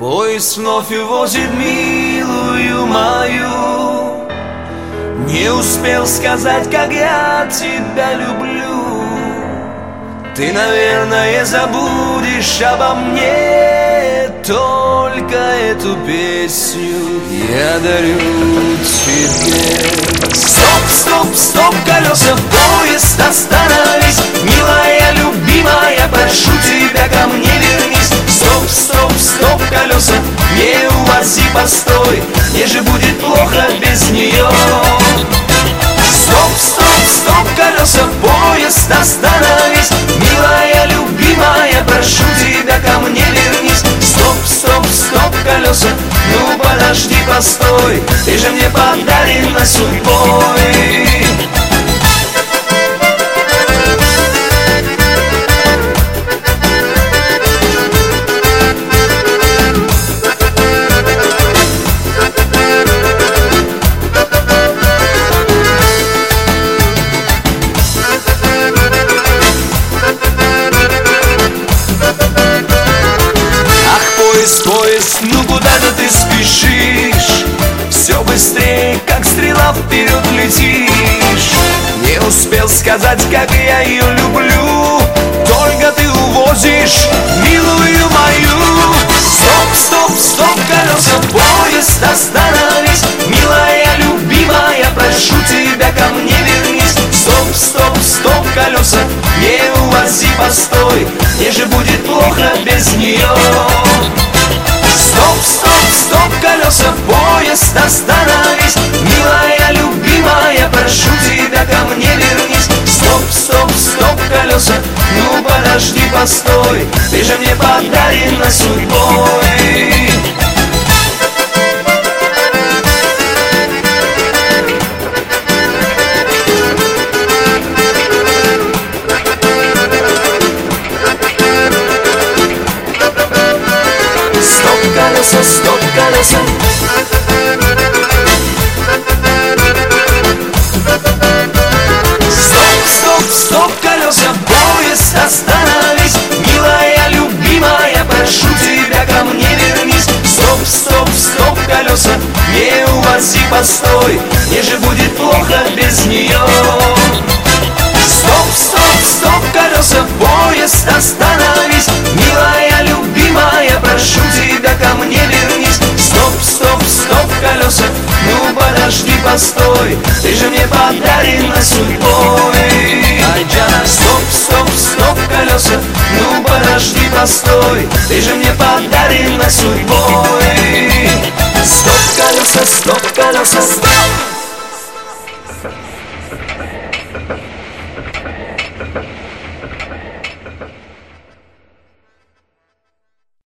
Поезд вновь увозит милую мою. Не успел сказать, как я тебя люблю. Ты, наверное, забудешь обо мне только эту песню я дарю тебе. Стоп, стоп, стоп, колеса, поезд, остановись. Милая, любимая, прошу тебя, ко мне вернись. Стоп, стоп, стоп, колеса, не увози, постой. Мне же будет плохо без нее. Стоп, стоп, стоп, колеса, поезд, остановись. Милая, любимая, прошу тебя, ко мне вернись. Стоп, стоп, стоп, колеса, ну подожди, постой. Ты же мне подарена судьбой. Поезд, ну куда же ты спешишь? Все быстрее, как стрела, вперед летишь. Не успел сказать, как я ее люблю. Только ты увозишь милую мою. Стоп, стоп, стоп, колеса, поезд, остановись. Милая, любимая, прошу тебя, ко мне вернись. Стоп, стоп, стоп, колеса, не увози, постой. Мне же будет плохо без нее. Стоп, стоп, стоп, колеса, поезд, остановись. Милая, любимая, прошу тебя, ко мне вернись. Стоп, стоп, стоп, колеса, ну подожди, постой. Ты же мне подарена судьбой. Стоп, колеса. Стоп, стоп, стоп, колеса, поезд, остановись. Милая, любимая, прошу тебя, ко мне вернись. Стоп, стоп, стоп, колеса, не увози, постой. Мне же будет плохо без нее. Стоп, стоп, стоп, колеса, поезд, остановись. Милая, любимая, прошу тебя, ко мне вернись. Стоп, стоп, стоп, колеса, ну подожди, постой. Ты же мне подарена судьбой. Айджана, стоп, стоп, стоп, колеса, ну подожди, постой. Ты же мне подарена судьбой. Стоп, колеса, стоп.